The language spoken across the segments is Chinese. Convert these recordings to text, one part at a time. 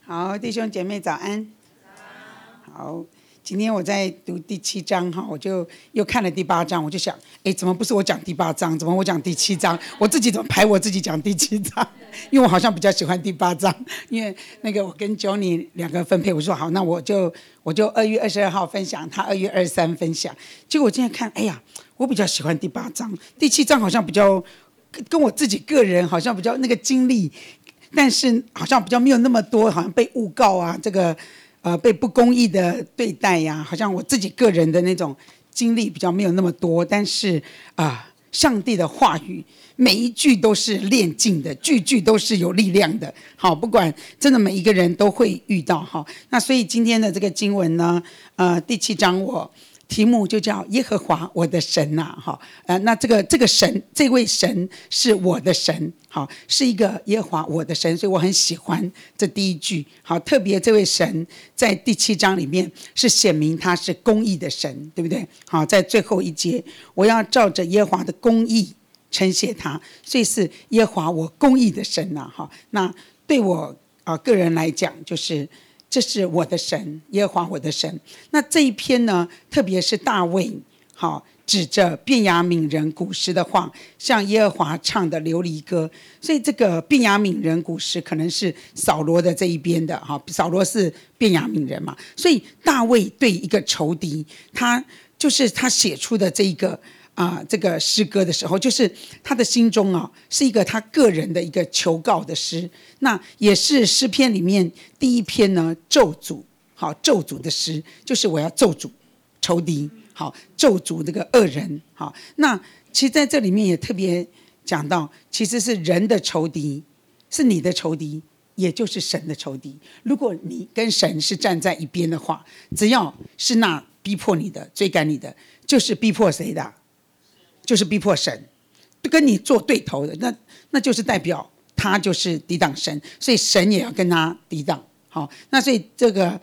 好，弟兄姐妹早安。好，今天我在读第7章哈，我就又看了第8章，我就想，怎么不是我讲第8章，怎么我讲第7章？我自己怎么排我自己讲第7章？因为我好像比较喜欢第8章，因为那个我跟 Johnny 两个分配，我说好，那我就2月22号分享，他2月23分享。结果我今天看，我比较喜欢第8章，第7章好像比较跟我自己个人好像比较那个经历。但是好像比较没有那么多，好像被诬告啊，这个被不公义的对待呀，好像我自己个人的那种经历比较没有那么多。但是上帝的话语每一句都是炼净的，句句都是有力量的。好，不管真的每一个人都会遇到哈。那所以今天的这个经文呢，第7章我题目就叫耶和华我的神呐，那这个神，这位神是我的神，好，是一个耶和华我的神，所以我很喜欢这第一句。好，特别这位神在第7章里面是显明他是公义的神，对不对？好，在最后一节，我要照着耶和华的公义称谢他，所以是耶和华我公义的神呐。好，那对我个人来讲，就是这是我的神，耶和华我的神。那这一篇呢，特别是大卫指着便雅悯人古时的话，向耶和华唱的流离歌。所以这个便雅悯人古时可能是扫罗的这一边的，扫罗是便雅悯人嘛，所以大卫对一个仇敌，他写出的这个诗歌的时候，就是他的心中是一个他个人的一个求告的诗。那也是诗篇里面第一篇呢，咒诅的诗，就是我要咒诅仇敌，咒诅这个恶人。那其实在这里面也特别讲到，其实是人的仇敌，是你的仇敌，也就是神的仇敌。如果你跟神是站在一边的话，只要是那逼迫你的、追赶你的，就是逼迫谁的？就是逼迫神，跟你做对头的，那就是代表他就是抵挡神，所以神也要跟他抵挡。好，那所以这个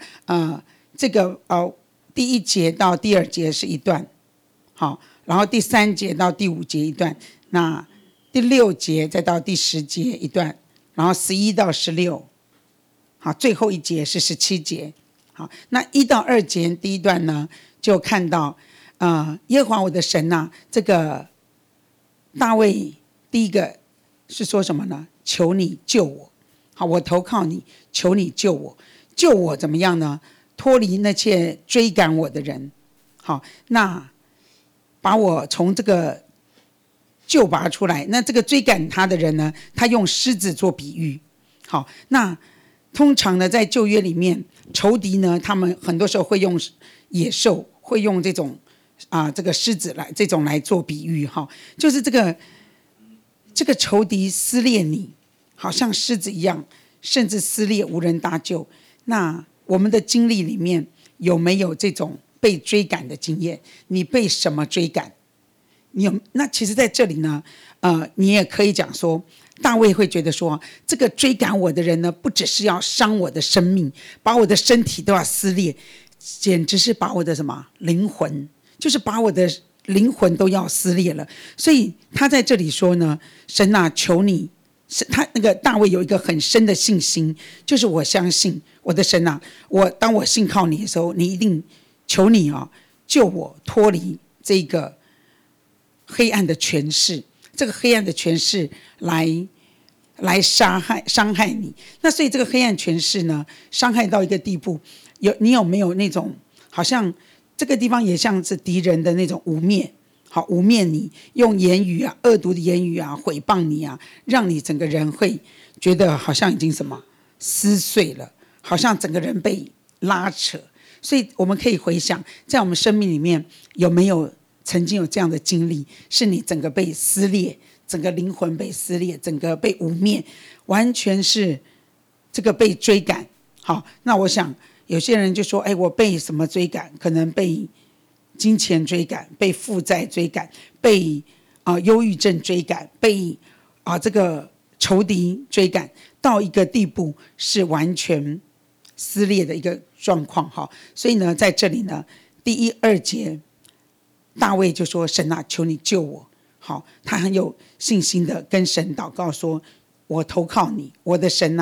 第1节到第2节是一段，好，然后第3节到第5节一段，那第6节再到第10节一段，然后11到16，好，最后一节是17节。好，那1到2节第一段呢，就看到耶和华我的神呐，这个大卫第一个是说什么呢？求你救我，好，我投靠你，求你救我，救我怎么样呢？脱离那些追赶我的人，好，那把我从这个救拔出来。那这个追赶他的人呢，他用狮子做比喻。好，那通常呢，在旧约里面，仇敌呢，他们很多时候会用野兽，会用这种这个狮子来做比喻，就是这个仇敌撕裂你，好像狮子一样，甚至撕裂无人搭救。那我们的经历里面有没有这种被追赶的经验？你被什么追赶？那其实在这里呢，你也可以讲说，大卫会觉得说，这个追赶我的人呢，不只是要伤我的生命，把我的身体都要撕裂，简直是把我的什么灵魂，就是把我的灵魂都要撕裂了。所以他在这里说呢，神啊，求你，他那个大卫有一个很深的信心，就是我相信我的神啊，当我信靠你的时候，你一定求你救我脱离这个黑暗的权势，这个黑暗的权势来伤害你。那所以这个黑暗权势呢，伤害到一个地步，你有没有那种好像这个地方也像是敌人的那种污蔑，好，污蔑你，用言语恶毒的言语毁谤你让你整个人会觉得好像已经什么撕碎了，好像整个人被拉扯。所以我们可以回想，在我们生命里面有没有曾经有这样的经历，是你整个被撕裂，整个灵魂被撕裂，整个被污蔑，完全是这个被追赶。好，那我想有些人就说，我被什么追赶？可能被金钱追赶，被负债追赶，被忧郁症追赶，被这个仇敌追赶，到一个地步是完全撕裂的一个状况。所以呢，在这里呢，第1、2节，大卫就说：“神啊，求你救我。”好，他很有信心的跟神祷告说：“我投靠你，我的神啊，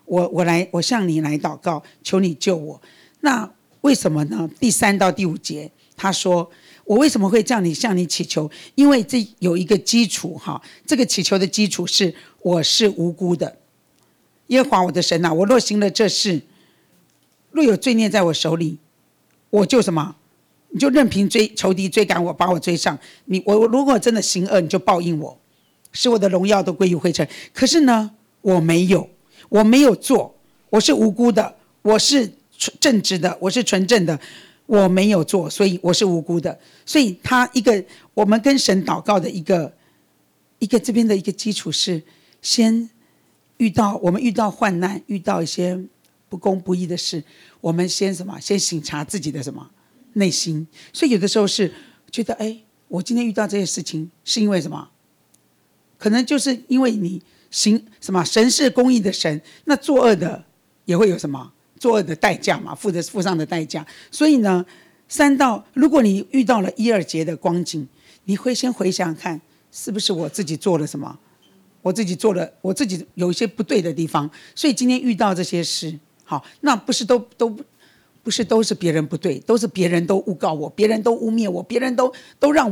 我向你来祷告，求你救我。那为什么呢？第3到第5节他说，我为什么会这样向你祈求？因为这有一个基础哈，这个祈求的基础是我是无辜的。耶和华我的神啊，我若行了这事，若有罪孽在我手里，我就什么？你就任凭仇敌追赶我，把我追上。我如果真的行恶，你就报应我，使我的荣耀都归于灰尘。可是呢，我没有做，我是无辜的，我是正直的，我是纯正的，我没有做，所以我是无辜的。所以我们跟神祷告的一个这边的一个基础是，先我们遇到患难，遇到一些不公不义的事，我们先省察自己的什么内心。所以有的时候是觉得，我今天遇到这些事情是因为什么？可能就是因为你神是公义的神，那作恶的也会有什么作恶的代价嘛，付上的代价。所以呢如果你遇到了1、2节的光景，你会先回想看，是不是我自己做了什么？我自己有一些不对的地方，所以今天遇到这些事，好，那不是都是别人不对，都是别人都诬告我，别人都污蔑我，别人都让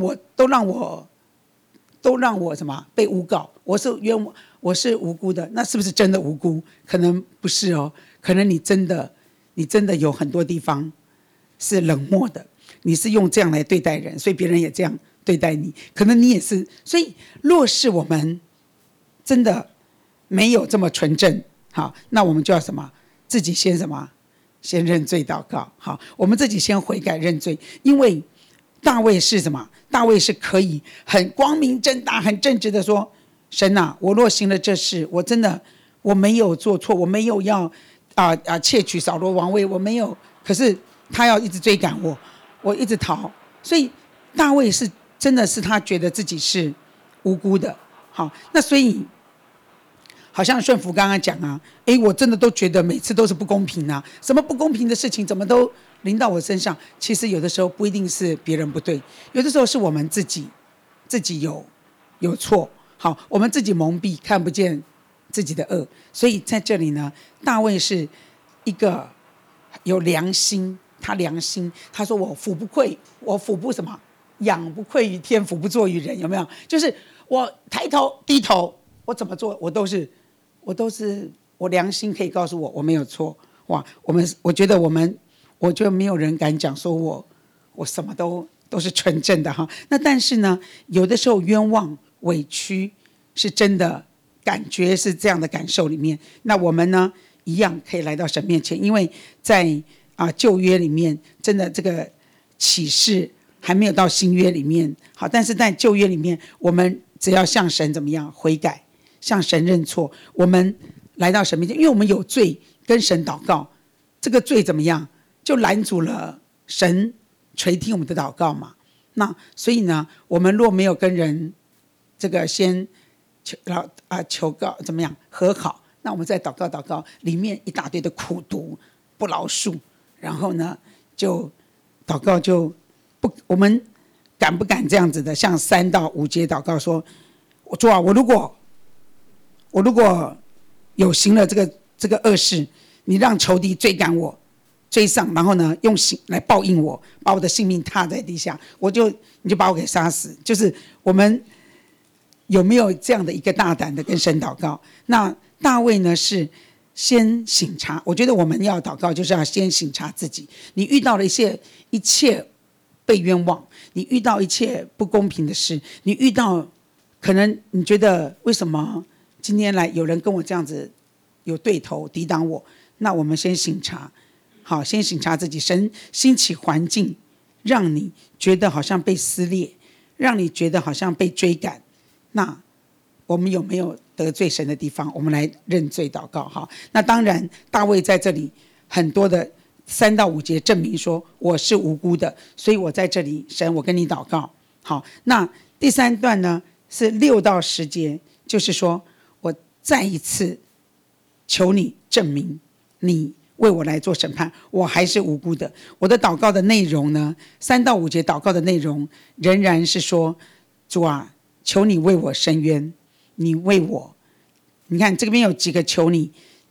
我什么被诬告，我是无辜的。那是不是真的无辜？可能不是哦，可能你真的有很多地方是冷漠的，你是用这样来对待人，所以别人也这样对待你，可能你也是。所以若是我们真的没有这么纯正，好，那我们就要什么？自己先先认罪祷告。好，我们自己先悔改认罪。因为大卫是什么？大卫是可以很光明正大很正直的说，神啊，我若行了这事，我没有做错，我没有要窃取扫罗王位，我没有，可是他要一直追赶我一直逃。所以大卫是真的是他觉得自己是无辜的。好，那所以好像顺服刚刚讲啊，我真的都觉得每次都是不公平啊，什么不公平的事情怎么都临到我身上。其实有的时候不一定是别人不对，有的时候是我们自己有错。好，我们自己蒙蔽看不见自己的恶。所以在这里呢，大卫是一个有良心，他说我俯不愧，我俯不什么，仰不愧于天，俯不作于人。有没有？就是我抬头低头，我怎么做我都是我良心可以告诉我没有错。哇，我觉得没有人敢讲说我什么都是纯正的哈。那但是呢，有的时候冤枉委屈是真的，感觉是这样的感受里面，那我们呢一样可以来到神面前。因为在旧约里面真的这个启示还没有到新约里面。好，但是在旧约里面，我们只要向神怎么样悔改，向神认错，我们来到神面前，因为我们有罪跟神祷告，这个罪怎么样就拦阻了神垂听我们的祷告嘛。那所以呢，我们若没有跟人这个先求告怎么样和好，那我们再祷告里面一大堆的苦毒不饶恕，然后呢就祷告我们敢不敢这样子的向3到5节祷告说，主啊，我如果有行了这个恶事，你让仇敌追赶我追上，然后呢用刑来报应我，把我的性命踏在地下，你就把我给杀死。就是我们有没有这样的一个大胆的跟神祷告？那大卫呢是先省察。我觉得我们要祷告就是要先省察自己，你遇到了一切被冤枉，你遇到一切不公平的事，你遇到可能你觉得为什么今天来有人跟我这样子有对头抵挡我，那我们先省察。好，先省察自己。神兴起环境让你觉得好像被撕裂，让你觉得好像被追赶，那我们有没有得罪神的地方？我们来认罪祷告。好，那当然大卫在这里很多的3到5节证明说我是无辜的，所以我在这里，神，我跟你祷告。好，那第3段呢是6到10节，就是说我再一次求你证明你为我来做审判，我还是无辜的。我的祷告的内容呢，3到5节祷告的内容仍然是说，主啊，求你为我伸冤，你为我，你看这边有几个求你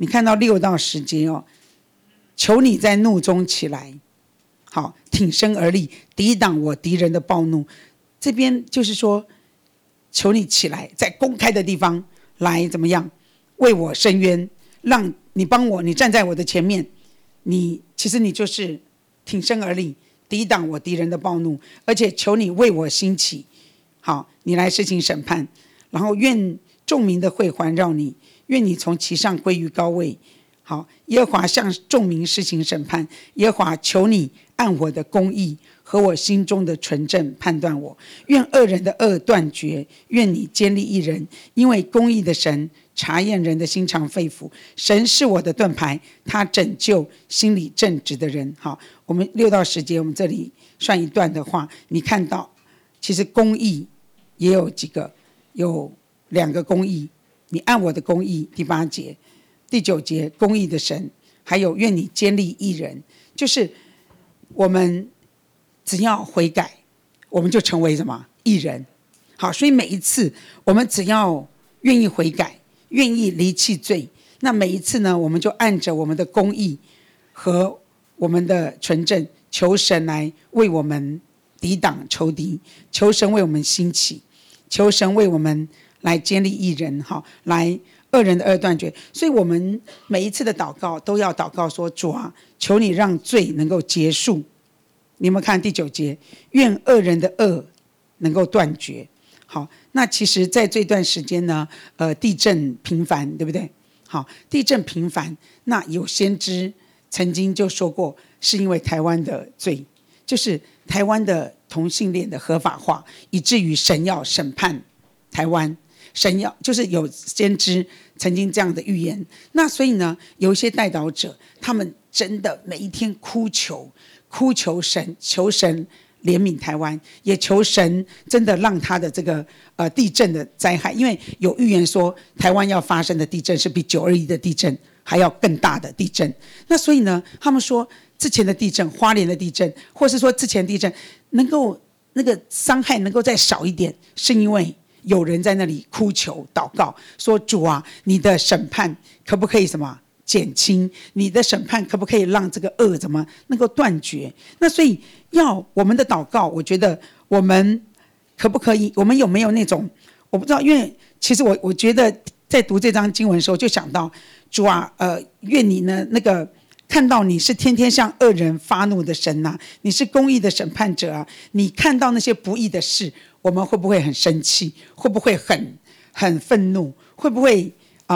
你看到6到10节哦，求你在怒中起来，好，挺身而立，抵挡我敌人的暴怒。这边就是说，求你起来，在公开的地方来怎么样为我伸冤，让你帮我，你站在我的前面，其实你就是挺身而立，抵挡我敌人的暴怒，而且求你为我兴起，好，你来施行审判，然后愿众民的会环绕你，愿你从其上归于高位。好，耶和华向众民施行审判，耶和华求你按我的公义和我心中的纯正判断我，愿恶人的恶断绝，愿你坚立义人，因为公义的神查验人的心肠肺腑，神是我的盾牌，他拯救心里正直的人。好，我们6到10节，我们这里算一段的话，你看到其实公义也有几个，有2个公义，你按我的公义，第8节，第9节，公义的神，还有愿你坚立义人，就是我们只要悔改，我们就成为什么义人。好，所以每一次我们只要愿意悔改，愿意离弃罪，那每一次呢，我们就按着我们的公义和我们的纯正，求神来为我们抵挡仇敌，求神为我们兴起，求神为我们来坚立义人，好，来恶人的恶断绝。所以我们每一次的祷告都要祷告说，主啊，求你让罪能够结束。你有没有看第9节，愿恶人的恶能够断绝。好，那其实在这段时间呢，地震频繁，对不对？好，地震频繁，那有先知曾经就说过，是因为台湾的罪，就是台湾的同性恋的合法化，以至于神要审判台湾，神要就是有先知曾经这样的预言。那所以呢，有一些代祷者，他们真的每一天哭求神，求神怜悯台湾，也求神真的让他的这个地震的灾害，因为有预言说台湾要发生的地震是比921的地震还要更大的地震。那所以呢，他们说之前的地震，花莲的地震，或是说之前地震能够那个伤害能够再少一点，是因为有人在那里哭求祷告，说主啊，你的审判可不可以什么减轻，你的审判可不可以让这个恶怎么能够断绝。那所以要我们的祷告，我觉得我们可不可以，我们有没有那种，我不知道，因为其实我觉得在读这章经文的时候就想到，主啊，愿你呢那个看到你是天天向恶人发怒的神啊，你是公义的审判者啊，你看到那些不义的事，我们会不会很生气，会不会很愤怒，会不会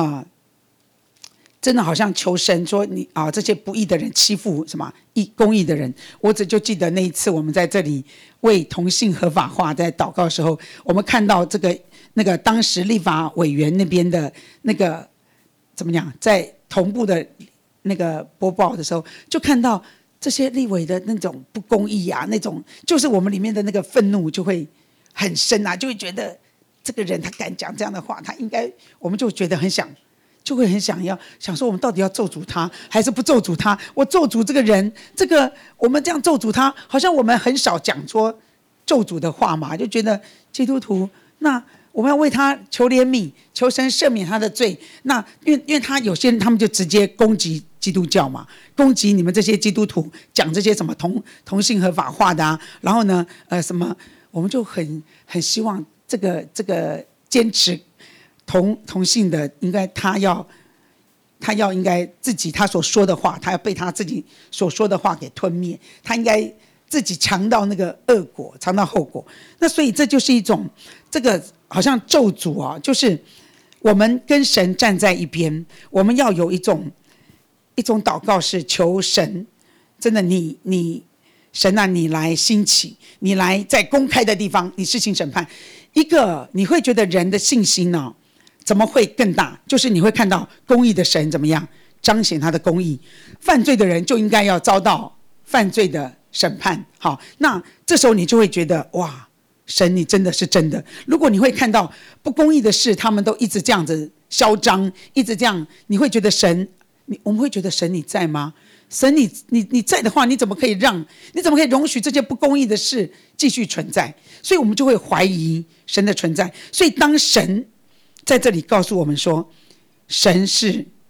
真的好像求神说你这些不义的人欺负什么公义的人。我就记得那一次我们在这里为同性合法化在祷告的时候，我们看到那个当时立法委员那边的那个怎么样，在同步的那个播报的时候，就看到这些立委的那种不公义啊，那种就是我们里面的那个愤怒就会很深啊，就会觉得这个人他敢讲这样的话，他应该，我们就觉得就会很想说，我们到底要咒诅他还是不咒诅他？我咒诅这个人，这个我们这样咒诅他，好像我们很少讲说咒诅的话嘛，就觉得基督徒，那我们要为他求怜悯，求神赦免他的罪。那因为他有些人他们就直接攻击基督教嘛，攻击你们这些基督徒，讲这些什么同性合法化的啊，然后呢什么，我们就很希望这个坚持同性的，应该他要应该自己他所说的话，他要被他自己所说的话给吞灭，他应该自己尝到那个恶果，尝到后果。那所以这就是一种这个好像咒诅啊，就是我们跟神站在一边，我们要有一种祷告是求神，真的你神啊，你来兴起，你来在公开的地方你施行审判。一个你会觉得人的信心呢怎么会更大，就是你会看到公义的神怎么样彰显他的公义，犯罪的人就应该要遭到犯罪的审判。好，那这时候你就会觉得哇，神你真的是真的。如果你会看到不公义的事他们都一直这样子嚣张，一直这样，你会觉得我们会觉得神你在吗？神你在的话，你怎么可以容许这些不公义的事继续存在？所以我们就会怀疑神的存在。所以当神在这里告诉我们说神是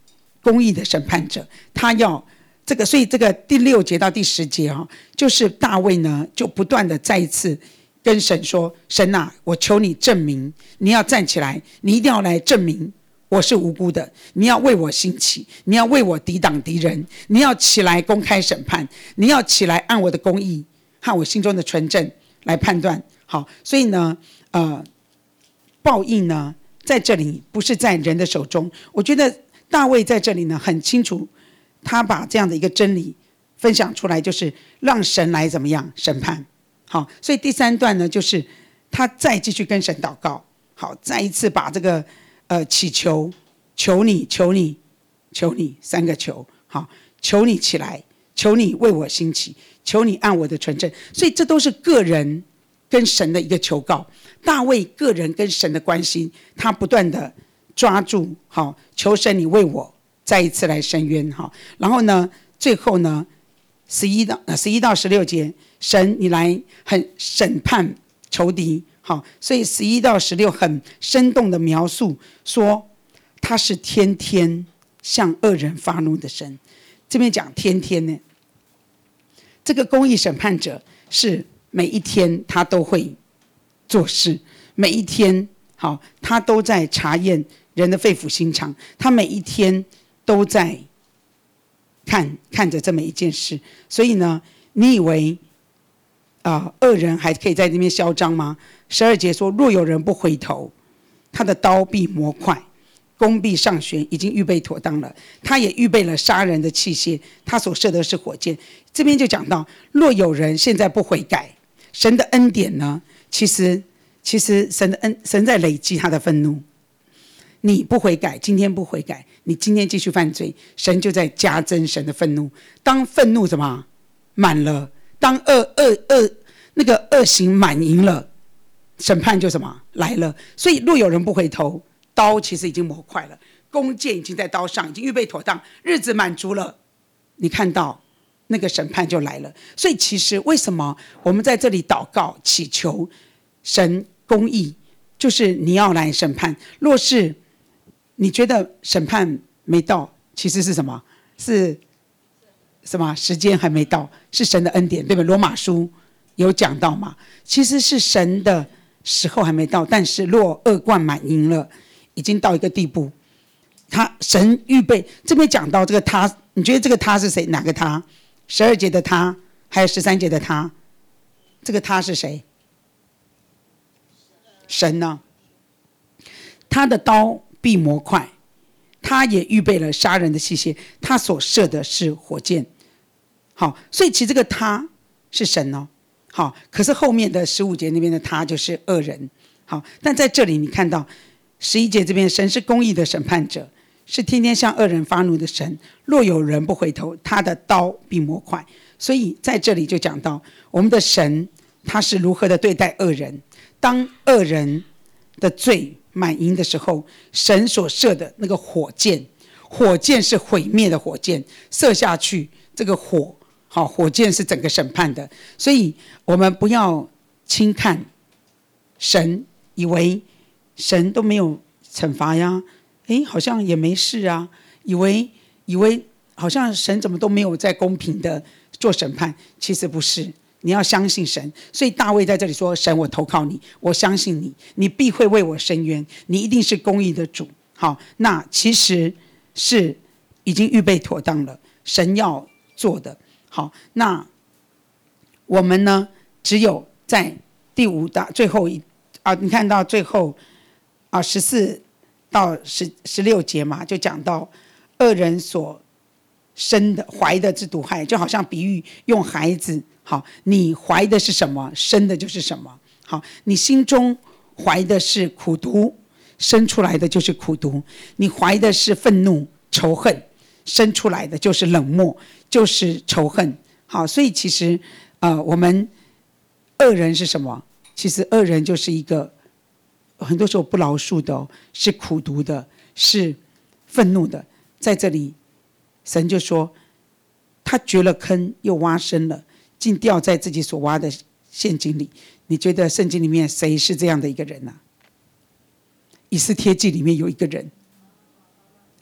公义的审判者，他要这个，所以这个第6节到第10节就是大卫呢就不断的再一次跟神说：神啊，我求你证明，你要站起来，你一定要来证明我是无辜的，你要为我兴起，你要为我抵挡敌人，你要起来公开审判，你要起来按我的公义和我心中的纯正来判断。好，所以呢报应呢在这里不是在人的手中。我觉得大卫在这里呢很清楚，他把这样的一个真理分享出来，就是让神来怎么样审判。好，所以第3段呢就是他再继续跟神祷告，好，再一次把这个祈求，求你3个求，好，求你起来，求你为我兴起，求你按我的纯正。所以这都是个人跟神的一个求告。大卫个人跟神的关系，他不断的抓住，好，求神你为我再一次来伸冤。好，然后呢最后呢11到16节，神你来很审判仇敌。好，所以11到16很生动的描述说他是天天向恶人发怒的神。这边讲天天呢，这个公义审判者是每一天他都会做事，每一天好，他都在查验人的肺腑心肠，他每一天都在看着这么一件事。所以呢，你以为恶人还可以在那边嚣张吗？12节说，若有人不回头，他的刀必磨快，弓必上弦，已经预备妥当了。他也预备了杀人的器械，他所射的是火箭。这边就讲到，若有人现在不悔改，神的恩典呢，其实神在累积他的愤怒。你不悔改，今天不悔改，你今天继续犯罪，神就在加增神的愤怒。当愤怒怎么满了，当那个恶行满盈了，审判就什么来了。所以若有人不回头，刀其实已经磨快了，弓箭已经在刀上，已经预备妥当，日子满足了，你看到那个审判就来了。所以其实为什么我们在这里祷告祈求神公义，就是你要来审判。若是你觉得审判没到，其实是什么？是什么？时间还没到，是神的恩典，对不对？罗马书有讲到嘛？其实是神的时候还没到，但是若恶贯满盈了，已经到一个地步，神预备。这边讲到这个他，你觉得这个他是谁？哪个他？12节的他，还有13节的他，这个他是谁？神呢？他的刀必磨快，他也预备了杀人的器械，他所射的是火箭。好，所以其实这个他是神哦。好，可是后面的15节那边的他就是恶人。好，但在这里你看到11节这边，神是公义的审判者，是天天向恶人发怒的神。若有人不回头，他的刀必磨快。所以在这里就讲到我们的神他是如何的对待恶人。当恶人的罪满盈的时候，神所射的那个火箭是毁灭的火箭，射下去这个火，好，火箭是整个审判的。所以我们不要轻看神，以为神都没有惩罚呀，好像也没事啊，以为好像神怎么都没有在公平的做审判，其实不是。你要相信神。所以大卫在这里说，神，我投靠你，我相信你，你必会为我伸冤，你一定是公义的主。好，那其实是已经预备妥当了，神要做的。好，那我们呢，只有在第5到最后你看到最后14到16节嘛，就讲到恶人所生的怀的之毒害，就好像比喻用孩子。好，你怀的是什么，生的就是什么。好，你心中怀的是苦毒，生出来的就是苦毒；你怀的是愤怒仇恨，生出来的就是冷漠，就是仇恨。好，所以其实我们恶人是什么？其实恶人就是一个很多时候不饶恕的是苦毒的，是愤怒的。在这里神就说，他掘了坑又挖深了，竟掉在自己所挖的陷阱里。你觉得圣经里面谁是这样的一个人呢？以斯帖记里面有一个人，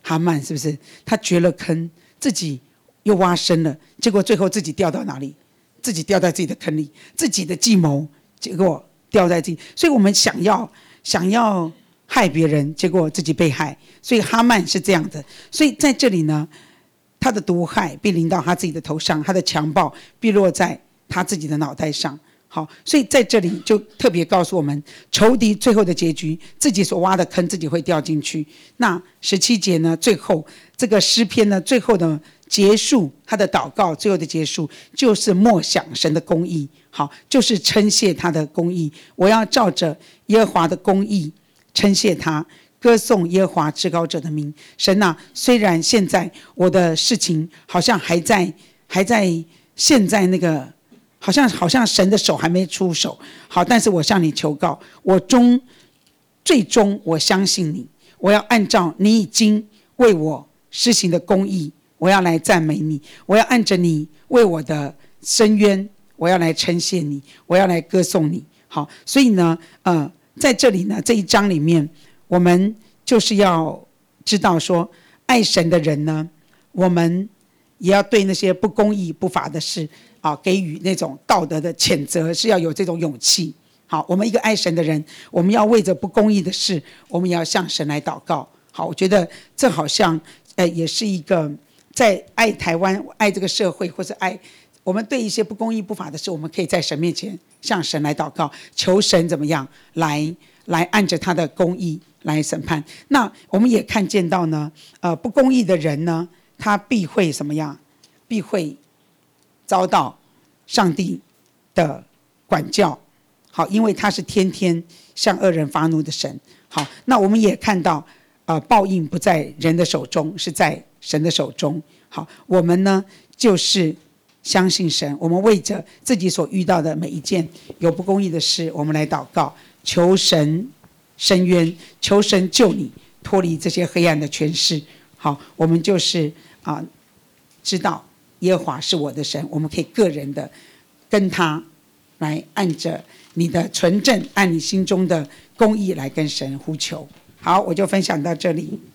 哈曼是不是？他掘了坑，自己又挖深了，结果最后自己掉到哪里？自己掉在自己的坑里，自己的计谋，结果掉在自己。所以我们想要害别人，结果自己被害。所以哈曼是这样的。所以在这里呢，他的毒害必临到他自己的头上，他的强暴必落在他自己的脑袋上。好，所以在这里就特别告诉我们，仇敌最后的结局，自己所挖的坑，自己会掉进去。那17节呢，最后这个诗篇呢，最后的结束，他的祷告最后的结束，就是默想神的公义。好，就是称谢他的公义。我要照着耶和华的公义称谢他，歌颂耶和华至高者的名。神啊，虽然现在我的事情好像还在现在那个。好像神的手还没出手，好，但是我向你求告，最终我相信你，我要按照你已经为我施行的公义，我要来赞美你，我要按着你为我的伸冤，我要来称谢你，我要来歌颂你。好，所以呢，在这里呢，这一章里面，我们就是要知道说，爱神的人呢，我们也要对那些不公义不法的事给予那种道德的谴责，是要有这种勇气。好，我们一个爱神的人，我们要为着不公义的事，我们也要向神来祷告。好，我觉得这好像也是一个在爱台湾、爱这个社会，或是爱我们对一些不公义不法的事，我们可以在神面前向神来祷告，求神怎么样来按着他的公义来审判。那我们也看见到呢，不公义的人呢，他必会什么样？必会遭到上帝的管教。好，因为他是天天向恶人发怒的神。好，那我们也看到报应不在人的手中，是在神的手中。好，我们呢就是相信神，我们为着自己所遇到的每一件有不公义的事，我们来祷告，求神伸冤，求神救你脱离这些黑暗的权势。好，我们就是知道耶和华是我的神，我们可以个人的跟他来按着你的纯正，按你心中的公义来跟神呼求。好，我就分享到这里。